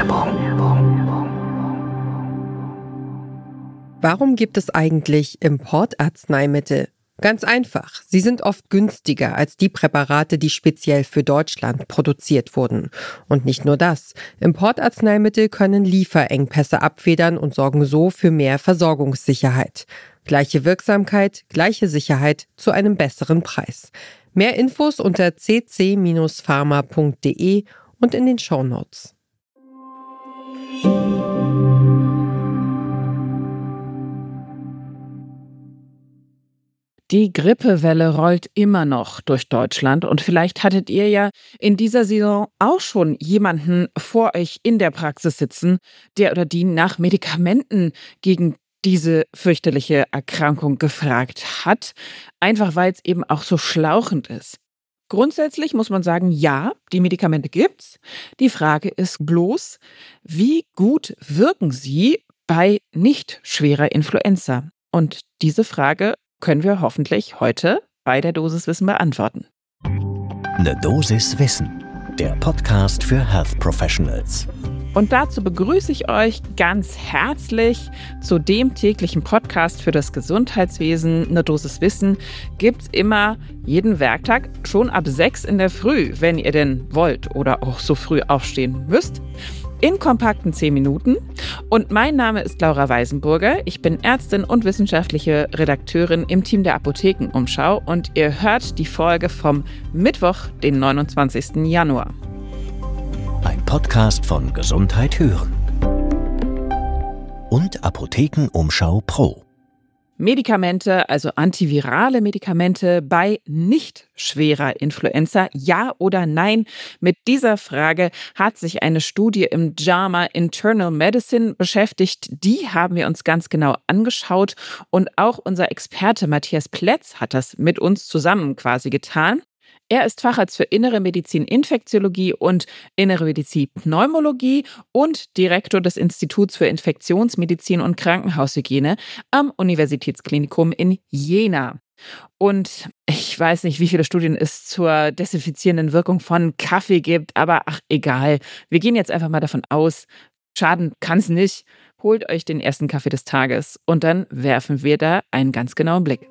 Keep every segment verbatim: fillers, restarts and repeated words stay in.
Warum gibt es eigentlich Importarzneimittel? Ganz einfach. Sie sind oft günstiger als die Präparate, die speziell für Deutschland produziert wurden. Und nicht nur das. Importarzneimittel können Lieferengpässe abfedern und sorgen so für mehr Versorgungssicherheit. Gleiche Wirksamkeit, gleiche Sicherheit zu einem besseren Preis. Mehr Infos unter c c Bindestrich pharma punkt d e und in den Shownotes. Die Grippewelle rollt immer noch durch Deutschland und vielleicht hattet ihr ja in dieser Saison auch schon jemanden vor euch in der Praxis sitzen, der oder die nach Medikamenten gegen diese fürchterliche Erkrankung gefragt hat, einfach weil es eben auch so schlauchend ist. Grundsätzlich muss man sagen, ja, die Medikamente gibt's. Die Frage ist bloß, wie gut wirken sie bei nicht schwerer Influenza? Und diese Frage können wir hoffentlich heute bei der Dosis Wissen beantworten. Eine Dosis Wissen, der Podcast für Health Professionals. Und dazu begrüße ich euch ganz herzlich zu dem täglichen Podcast für das Gesundheitswesen. Eine Dosis Wissen gibt's immer jeden Werktag schon ab sechs in der Früh, wenn ihr denn wollt oder auch so früh aufstehen müsst. In kompakten zehn Minuten. Und mein Name ist Laura Weisenburger. Ich bin Ärztin und wissenschaftliche Redakteurin im Team der Apothekenumschau und ihr hört die Folge vom Mittwoch, den neunundzwanzigsten Januar. Ein Podcast von Gesundheit hören und Apothekenumschau Pro. Medikamente, also antivirale Medikamente bei nicht schwerer Influenza, ja oder nein? Mit dieser Frage hat sich eine Studie im J A M A Internal Medicine beschäftigt. Die haben wir uns ganz genau angeschaut und auch unser Experte Matthias Plätz hat das mit uns zusammen quasi getan. Er ist Facharzt für Innere Medizin Infektiologie und Innere Medizin Pneumologie und Direktor des Instituts für Infektionsmedizin und Krankenhaushygiene am Universitätsklinikum in Jena. Und ich weiß nicht, wie viele Studien es zur desinfizierenden Wirkung von Kaffee gibt, aber ach egal. Wir gehen jetzt einfach mal davon aus, schaden kann es nicht. Holt euch den ersten Kaffee des Tages und dann werfen wir da einen ganz genauen Blick.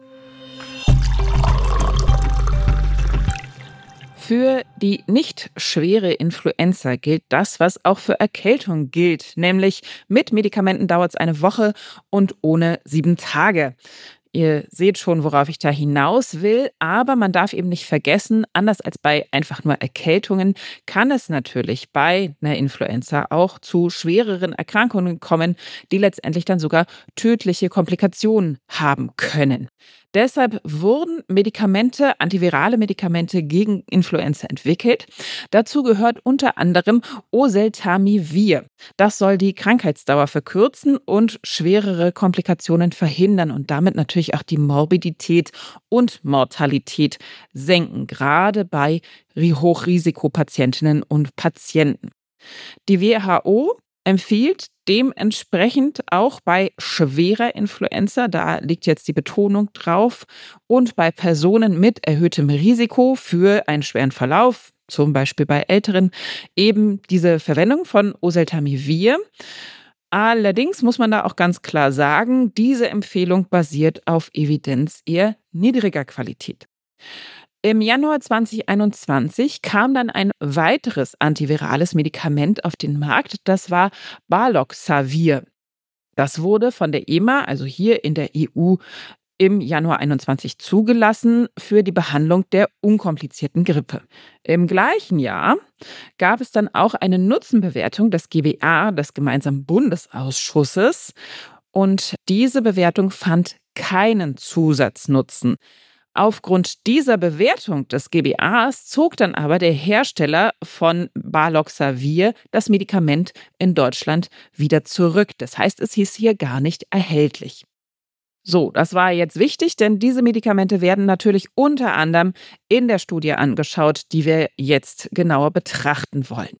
Für die nicht schwere Influenza gilt das, was auch für Erkältung gilt, nämlich mit Medikamenten dauert es eine Woche und ohne sieben Tage. Ihr seht schon, worauf ich da hinaus will, aber man darf eben nicht vergessen, anders als bei einfach nur Erkältungen, kann es natürlich bei einer Influenza auch zu schwereren Erkrankungen kommen, die letztendlich dann sogar tödliche Komplikationen haben können. Deshalb wurden Medikamente, antivirale Medikamente gegen Influenza entwickelt. Dazu gehört unter anderem Oseltamivir. Das soll die Krankheitsdauer verkürzen und schwerere Komplikationen verhindern und damit natürlich auch die Morbidität und Mortalität senken, gerade bei Hochrisikopatientinnen und Patienten. Die W H O empfiehlt dementsprechend auch bei schwerer Influenza, da liegt jetzt die Betonung drauf, und bei Personen mit erhöhtem Risiko für einen schweren Verlauf, zum Beispiel bei Älteren, eben diese Verwendung von Oseltamivir. Allerdings muss man da auch ganz klar sagen, diese Empfehlung basiert auf Evidenz eher niedriger Qualität. Im Januar zwanzig einundzwanzig kam dann ein weiteres antivirales Medikament auf den Markt, das war Baloxavir. Das wurde von der E M A, also hier in der E U, im Januar einundzwanzig zugelassen für die Behandlung der unkomplizierten Grippe. Im gleichen Jahr gab es dann auch eine Nutzenbewertung des G B A, des gemeinsamen Bundesausschusses, und diese Bewertung fand keinen Zusatznutzen. Aufgrund dieser Bewertung des G B As zog dann aber der Hersteller von Baloxavir das Medikament in Deutschland wieder zurück. Das heißt, es hieß hier gar nicht erhältlich. So, das war jetzt wichtig, denn diese Medikamente werden natürlich unter anderem in der Studie angeschaut, die wir jetzt genauer betrachten wollen.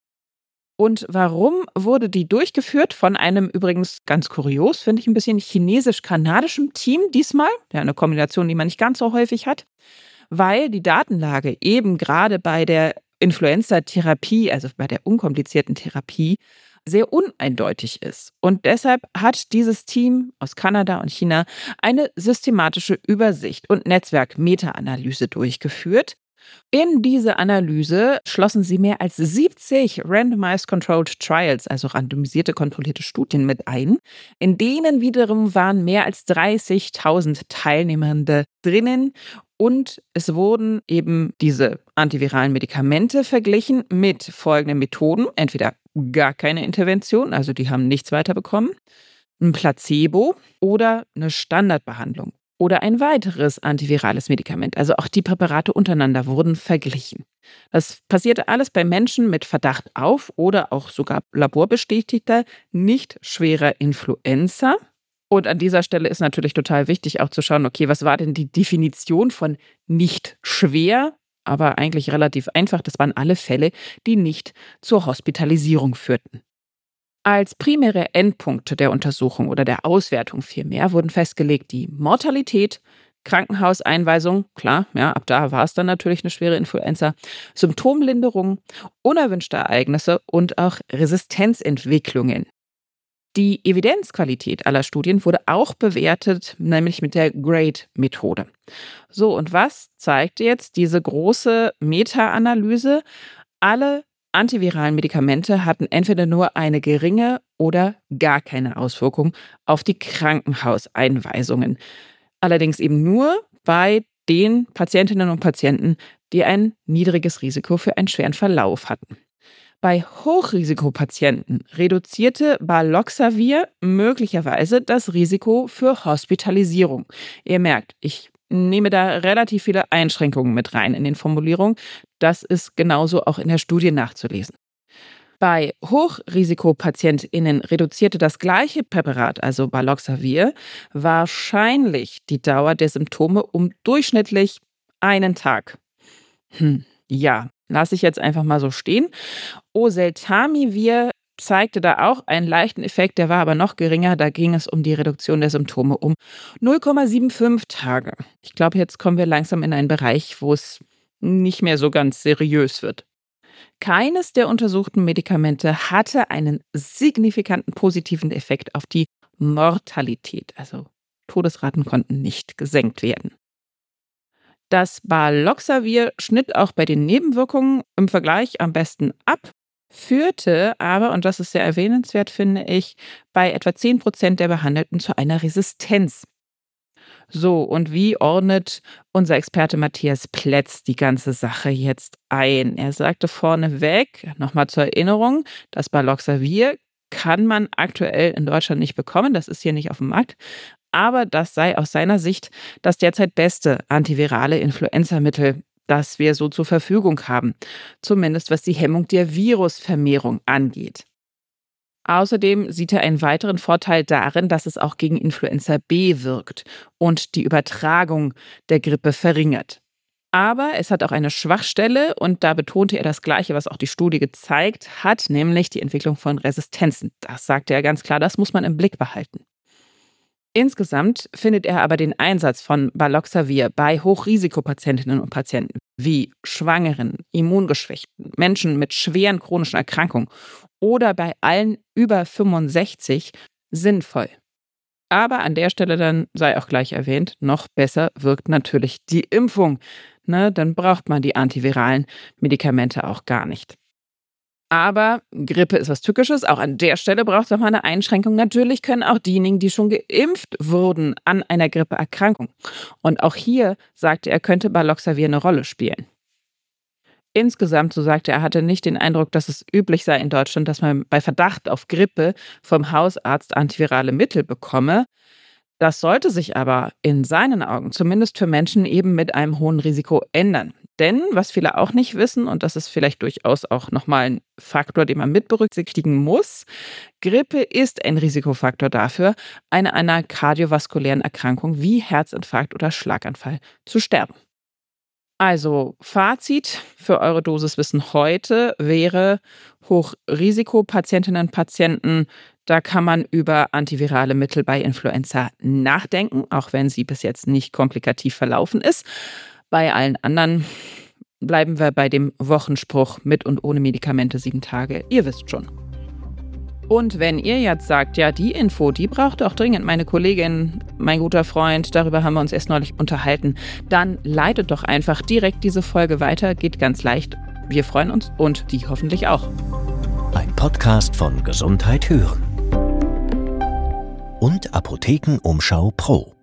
Und warum wurde die durchgeführt? Von einem übrigens ganz kurios, finde ich ein bisschen chinesisch-kanadischem Team diesmal. Ja, eine Kombination, die man nicht ganz so häufig hat. Weil die Datenlage eben gerade bei der Influenza-Therapie, also bei der unkomplizierten Therapie, sehr uneindeutig ist. Und deshalb hat dieses Team aus Kanada und China eine systematische Übersicht und Netzwerk-Meta-Analyse durchgeführt. In diese Analyse schlossen sie mehr als siebzig Randomized Controlled Trials, also randomisierte kontrollierte Studien mit ein. In denen wiederum waren mehr als dreißigtausend Teilnehmende drinnen. Und es wurden eben diese antiviralen Medikamente verglichen mit folgenden Methoden. Entweder gar keine Intervention, also die haben nichts weiter bekommen, ein Placebo oder eine Standardbehandlung. Oder ein weiteres antivirales Medikament. Also auch die Präparate untereinander wurden verglichen. Das passierte alles bei Menschen mit Verdacht auf oder auch sogar laborbestätigter, nicht schwerer Influenza. Und an dieser Stelle ist natürlich total wichtig auch zu schauen, okay, was war denn die Definition von nicht schwer, aber eigentlich relativ einfach. Das waren alle Fälle, die nicht zur Hospitalisierung führten. Als primäre Endpunkte der Untersuchung oder der Auswertung vielmehr wurden festgelegt die Mortalität, Krankenhauseinweisung, klar, ja, ab da war es dann natürlich eine schwere Influenza, Symptomlinderung, unerwünschte Ereignisse und auch Resistenzentwicklungen. Die Evidenzqualität aller Studien wurde auch bewertet, nämlich mit der GRADE-Methode. So, und was zeigte jetzt diese große Meta-Analyse? Alle antiviralen Medikamente hatten entweder nur eine geringe oder gar keine Auswirkung auf die Krankenhauseinweisungen. Allerdings eben nur bei den Patientinnen und Patienten, die ein niedriges Risiko für einen schweren Verlauf hatten. Bei Hochrisikopatienten reduzierte Baloxavir möglicherweise das Risiko für Hospitalisierung. Ihr merkt, ich nehme da relativ viele Einschränkungen mit rein in den Formulierungen. Das ist genauso auch in der Studie nachzulesen. Bei HochrisikopatientInnen reduzierte das gleiche Präparat, also Baloxavir, wahrscheinlich die Dauer der Symptome um durchschnittlich einen Tag. Hm, ja, lasse ich jetzt einfach mal so stehen. Oseltamivir zeigte da auch einen leichten Effekt, der war aber noch geringer. Da ging es um die Reduktion der Symptome um null Komma fünfundsiebzig Tage. Ich glaube, jetzt kommen wir langsam in einen Bereich, wo es nicht mehr so ganz seriös wird. Keines der untersuchten Medikamente hatte einen signifikanten positiven Effekt auf die Mortalität. Also Todesraten konnten nicht gesenkt werden. Das Baloxavir schnitt auch bei den Nebenwirkungen im Vergleich am besten ab, führte aber, und das ist sehr erwähnenswert, finde ich, bei etwa zehn Prozent der Behandelten zu einer Resistenz. So, und wie ordnet unser Experte Matthias Plätz die ganze Sache jetzt ein? Er sagte vorneweg, nochmal zur Erinnerung, das Baloxavir kann man aktuell in Deutschland nicht bekommen, das ist hier nicht auf dem Markt, aber das sei aus seiner Sicht das derzeit beste antivirale Influenzamittel, das wir so zur Verfügung haben, zumindest was die Hemmung der Virusvermehrung angeht. Außerdem sieht er einen weiteren Vorteil darin, dass es auch gegen Influenza B wirkt und die Übertragung der Grippe verringert. Aber es hat auch eine Schwachstelle und da betonte er das Gleiche, was auch die Studie gezeigt hat, nämlich die Entwicklung von Resistenzen. Das sagte er ganz klar, das muss man im Blick behalten. Insgesamt findet er aber den Einsatz von Baloxavir bei Hochrisikopatientinnen und Patienten wie Schwangeren, Immungeschwächten, Menschen mit schweren chronischen Erkrankungen oder bei allen über fünfundsechzig sinnvoll. Aber an der Stelle dann sei auch gleich erwähnt, noch besser wirkt natürlich die Impfung. Ne, dann braucht man die antiviralen Medikamente auch gar nicht. Aber Grippe ist was Tückisches. Auch an der Stelle braucht es nochmal eine Einschränkung. Natürlich können auch diejenigen, die schon geimpft wurden, an einer Grippeerkrankung. Und auch hier sagte er, könnte Baloxavir eine Rolle spielen. Insgesamt, so sagte er, hatte nicht den Eindruck, dass es üblich sei in Deutschland, dass man bei Verdacht auf Grippe vom Hausarzt antivirale Mittel bekomme. Das sollte sich aber in seinen Augen zumindest für Menschen eben mit einem hohen Risiko ändern. Denn, was viele auch nicht wissen, und das ist vielleicht durchaus auch nochmal ein Faktor, den man mit berücksichtigen muss, Grippe ist ein Risikofaktor dafür, an einer kardiovaskulären Erkrankung wie Herzinfarkt oder Schlaganfall zu sterben. Also Fazit für eure Dosiswissen heute wäre, Hochrisikopatientinnen und Patienten, da kann man über antivirale Mittel bei Influenza nachdenken, auch wenn sie bis jetzt nicht komplikativ verlaufen ist. Bei allen anderen bleiben wir bei dem Wochenspruch mit und ohne Medikamente sieben Tage. Ihr wisst schon. Und wenn ihr jetzt sagt, ja, die Info, die braucht doch dringend meine Kollegin, mein guter Freund, darüber haben wir uns erst neulich unterhalten, dann leitet doch einfach direkt diese Folge weiter, geht ganz leicht. Wir freuen uns und die hoffentlich auch. Ein Podcast von Gesundheit hören und Apothekenumschau Pro.